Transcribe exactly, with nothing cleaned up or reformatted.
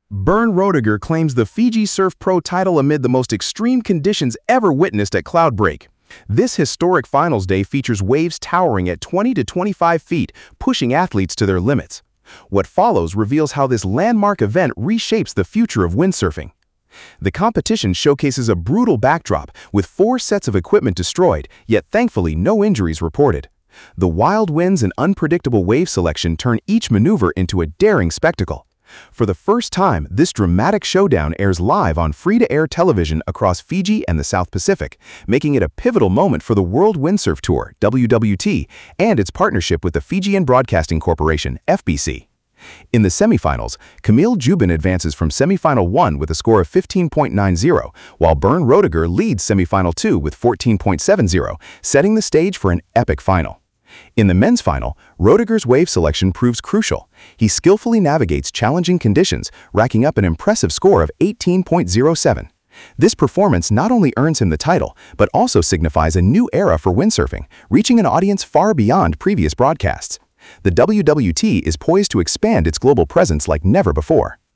Bernd Roediger claims the Fiji Surf Pro title amid the most extreme conditions ever witnessed at Cloudbreak. This historic finals day features waves towering at twenty to twenty-five feet, pushing athletes to their limits. What follows reveals how this landmark event reshapes the future of windsurfing. The competition showcases a brutal backdrop, with four sets of equipment destroyed, yet thankfully no injuries reported. The wild winds and unpredictable wave selection turn each maneuver into a daring spectacle. For the first time, this dramatic showdown airs live on free-to-air television across Fiji and the South Pacific, making it a pivotal moment for the World Windsurf Tour, W W T, and its partnership with the Fijian Broadcasting Corporation, F B C. In the semifinals, Camille Jubin advances from semifinal one with a score of fifteen point nine zero, while Bernd Roediger leads semifinal two with fourteen point seven zero, setting the stage for an epic final. In the men's final, Roediger's wave selection proves crucial. He skillfully navigates challenging conditions, racking up an impressive score of eighteen point zero seven. This performance not only earns him the title, but also signifies a new era for windsurfing, reaching an audience far beyond previous broadcasts. The W W T is poised to expand its global presence like never before.